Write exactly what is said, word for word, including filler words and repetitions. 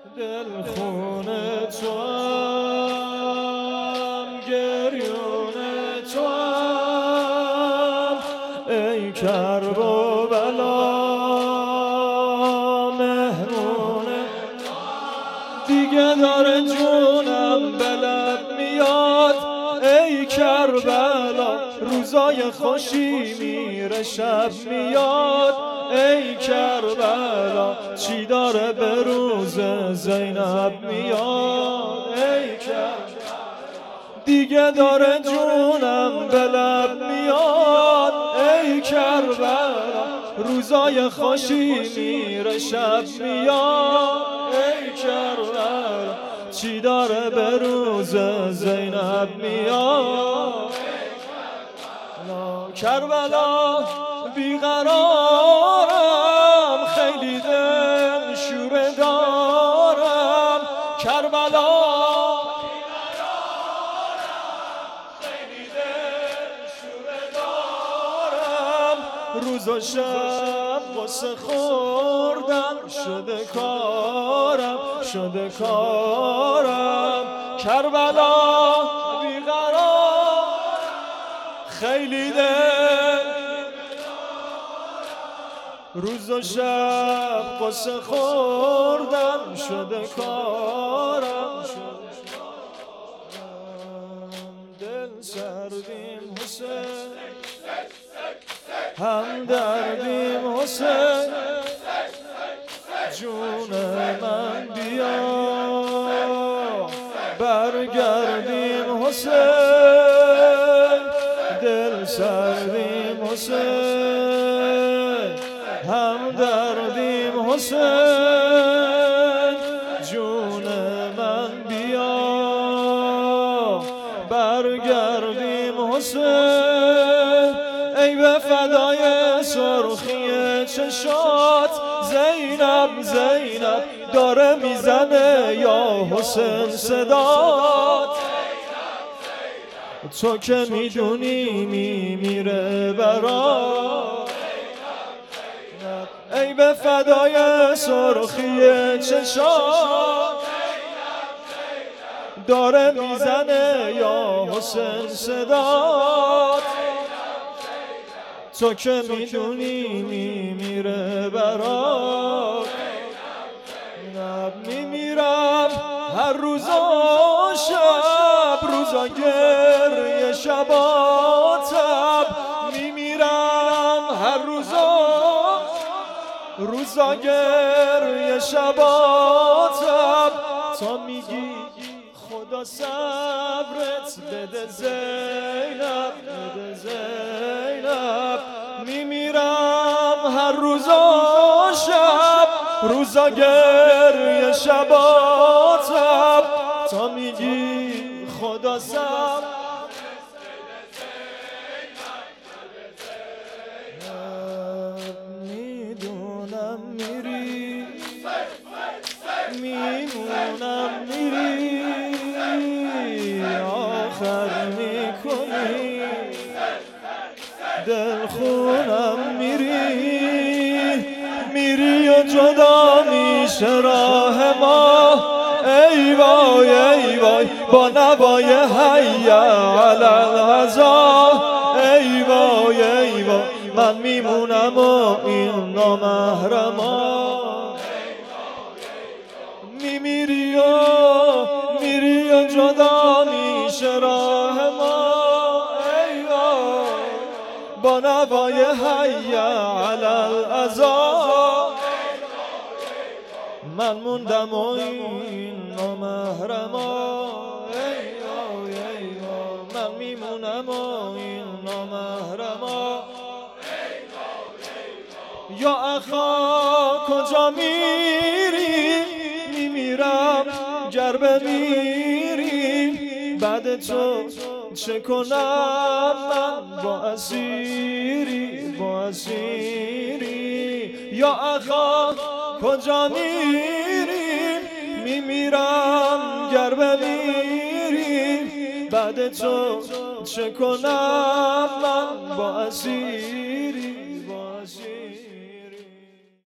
دل خونه توام گریون توام ای کرب و بلا مهمون دیگه داره جونم به لب میاد ای کربلا روزای خوشی میره شب میاد ای کربلا چی داره به روز زینب میاد ای کربلا دیگه داره جونم به لب میاد ای کربلا روزای خوشی میره شب میاد ای کربلا چی داره به روز زینب میاد کربلا بیقرارم خیلی دل شوره دارم کربلا خیلی دل شوره دارم روز و شب غصه خوردم شده کارم شده کارم کربلا بیقرارم خیلی دل روز و شب قصه خوردم شده کارم دل سردیم حسین هم دردیم حسین جون من بیا برگردیم حسین دل سردیم حسین هم دردیم حسین جون من بیا برگردیم حسین ای به فدای سرخی چشات زینب زینب داره میزنه یا حسین صدات تو که میدونی میمیره برات ای به فدای سرخی چشات داره میزنه یا حسین صدات تو که میدونی میمیره برات میمیرم هر روز و شب روزا گریه شباتم میمیرم هر روز روزا گریه شباتم تا میگی خدا صبرت بده زینب بده زینب میمیرم هر روزا شب روزا گریه شباتم تا میگی خدا صبرت میدونم میری میمونم میری آخر میکنی دل خونم میری میری و جدا میشه راه ما ای وای ای وای با نوای حی علی الغزا ای وای ای وای من میمونم و این نامحرما میمیری و میری و جدا میشه راه ما ای وای با نوای حی علی العزا من موندم و این نامحرما ای وای ای وای من میمونم و این نامحرما یا اخا کجا میری میمیرم گر بمیری بعد تو چه کنم من با اسیری با اسیری یا اخا کجا میری میمیرم گر بمیری بعد تو چه کنم من با اسیری